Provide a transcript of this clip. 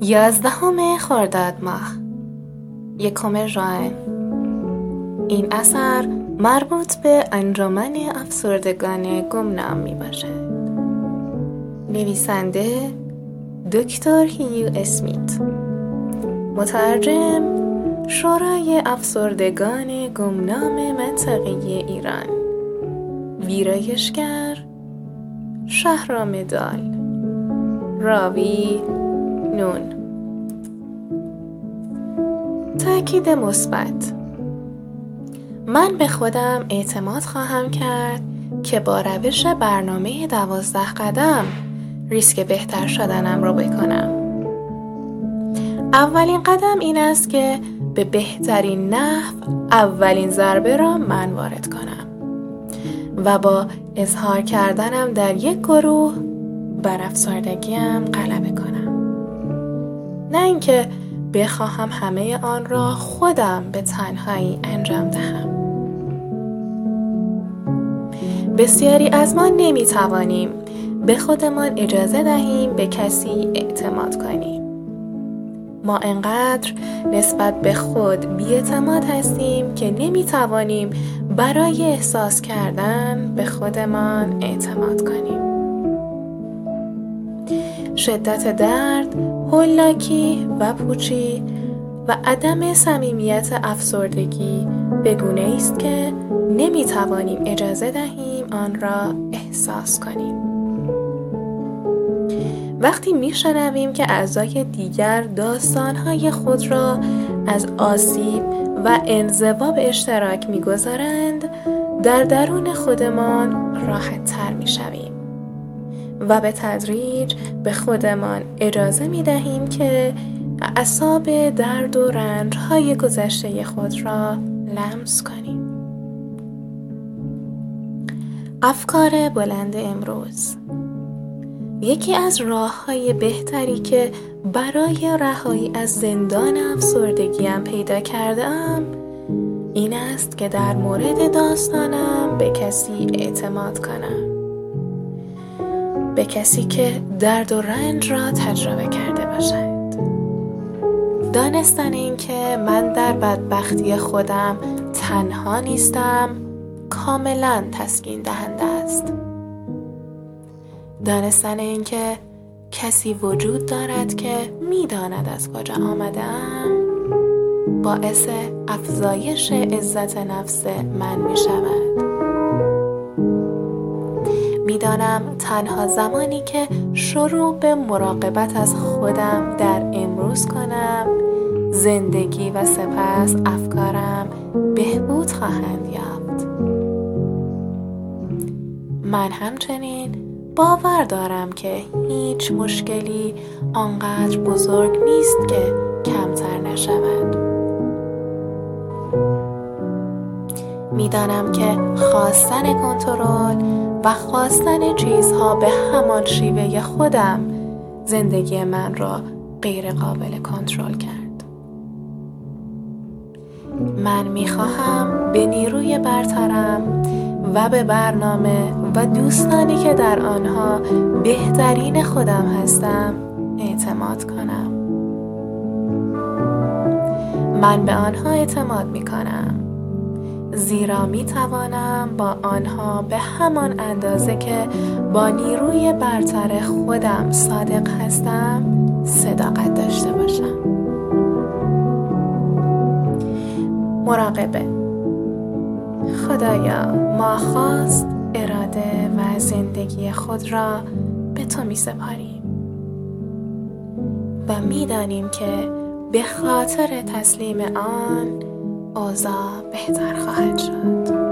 11 خرداد ماه، 1 ژوئن. این اثر مربوط به انجمن افسردگان گمنام می باشد. نویسنده دکتر هیو اسمیت، مترجم شورای افسردگان گمنام منطقه ایران، ویرایشگر شهرام دال، راوی نون. تأکید مثبت: من به خودم اعتماد خواهم کرد که با روش برنامه 12 قدم ریسک بهتر شدنم را بکنم. اولین قدم این است که به بهترین نحو اولین ضربه را من وارد کنم و با اظهار کردنم در یک گروه بر افسردگیم غلبه کنم، نه اینکه بخواهم همه آن را خودم به تنهایی انجام دهم. بسیاری از ما نمیتوانیم به خودمان اجازه دهیم به کسی اعتماد کنیم. ما انقدر نسبت به خود بی‌اعتماد هستیم که نمیتوانیم برای احساس کردن به خودمان اعتماد کنیم. شدت درد، هولناکی و پوچی و عدم صمیمیت افسردگی به گونه‌ای است که نمیتوانیم اجازه دهیم آن را احساس کنیم. وقتی میشنویم که اعضای دیگر داستانهای خود را از آسیب و انزوا به اشتراک میگذارند، در درون خودمان راحت تر میشویم و به تدریج به خودمان اجازه میدهیم که اعصاب درد و رنج‌های گذشته خود را لمس کنیم. افکار بلند امروز: یکی از راه‌های بهتری که برای رهایی از زندان افسردگیم پیدا کردم این است که در مورد داستانم به کسی اعتماد کنم، به کسی که درد و رنج را تجربه کرده باشد. دانستن این که من در بدبختی خودم تنها نیستم کاملا تسکین دهنده است. دانستن این که کسی وجود دارد که میداند از کجا آمدم باعث افزایش عزت نفس من می شود. میدانم تنها زمانی که شروع به مراقبت از خودم در امروز کنم، زندگی و سپس افکارم بهبود خواهند یافت. من همچنین باور دارم که هیچ مشکلی آنقدر بزرگ نیست که کمتر نشود. میدانم که خواستن کنترل و خواستن چیزها به همان شیوه خودم زندگی من را غیر قابل کنترل کرد. من میخواهم به نیروی برترم و به برنامه و دوستانی که در آنها بهترین خودم هستم اعتماد کنم. من به آنها اعتماد میکنم زیرا میتوانم با آنها به همان اندازه که با نیروی برتر خودم صادق هستم صداقت داشته باشم. مراقبه: خدایا، ما خواست، اراده و زندگی خود را به تو می سپاریم و می دانیم که به خاطر تسلیم آن اوضاع بهتر خواهد شد.